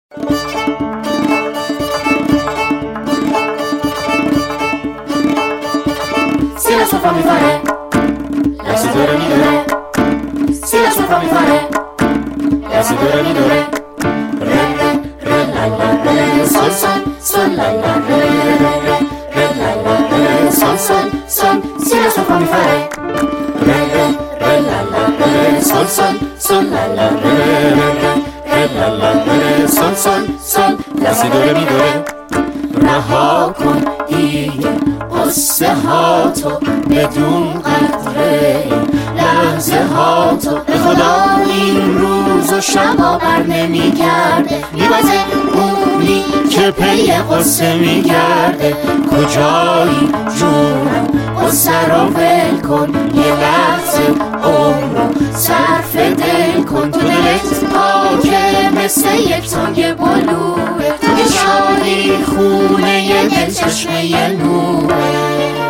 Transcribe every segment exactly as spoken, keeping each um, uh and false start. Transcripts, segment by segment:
Se la sua mi fare, la seduta mi dore. Se la sua mi fare, la seduta mi dore. Re re re la la re, sol sol sol la la re re re re la la re, sol sol sol. Se la sua mi fare, re re re la la re, sol sol sol la la re re re re la la re, sol sol sol. La seduta mi dore. رها کن دیگه قصه ها تو بدون قدره لحظه ها تو به خدا این روز و شبا بر نمی گرده میبازه اونی که پی قصه میگرده کجایی جونم قصه رو ول کن یه لحظه عمرو صرف دل کن تو دلت پاکه مثل یک تنگ بلوه تو که شادی خونه یه دل چشمه یه نوره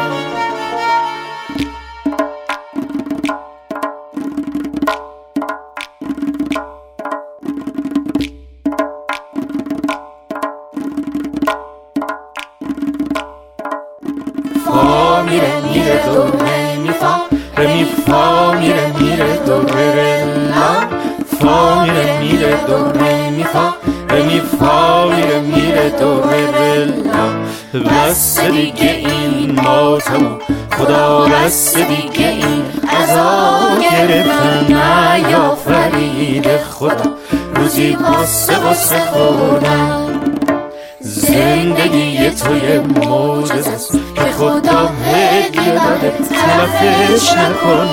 فا میره میره دو ره می فا ره می فا میره میره دو ره ره لا فا میره میره دو ره می فا ره می فا میره میره دو ره ره لا بس دیگه این ماتمو خدا بس دیگه این عذاب گرفتم نیافرید خدا روزی قصه قصه خوردم زندگی توی معجزه است که خدا هدیه داده تلفش نکن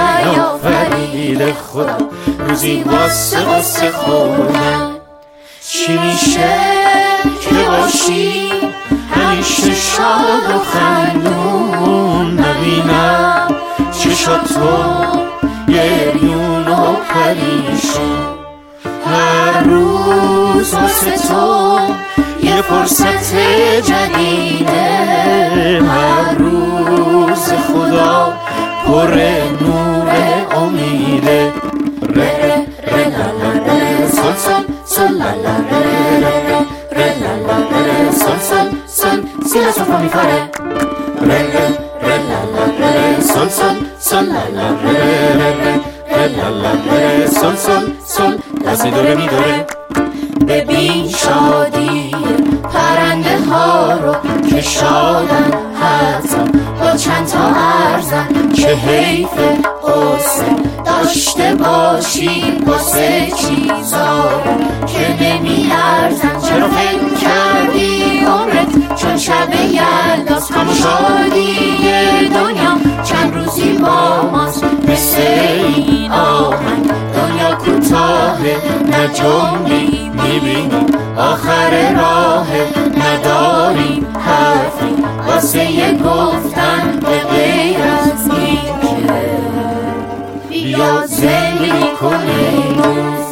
نیافرید خدا روزی واسه واسه خوردن چی میشه که باشی همیشه شاد و خندون نبینم چشات تو گریون و پریشون هر روز واسه تو یه فرصت جدیده هر روز خدا پر نور امیده ره ره لا لا ره سل سل سل لا لا ره ره ره لا لا ره سل سل سل سی لا سل می فاره ره ره ره لا لا ره سل سل سل لا لا ره ره ره لا لا ره سل سل سل لا سی دوره می دوره ببین شادی پرنده ها رو که شادن حتم با چند تا ارزن که حیف قصه داشته باشی واسه چیزا که نمی ارزن چرا فکر کردی عمرت چون شب یلداست کام شادی دنیا چند روزی با ماست مثل این آهنگ دنیا کوتاهه نه جملی میبینی آخر راه نداریم حرفی واسه یه گفتن به غیر از این که بیا زندگی کنیم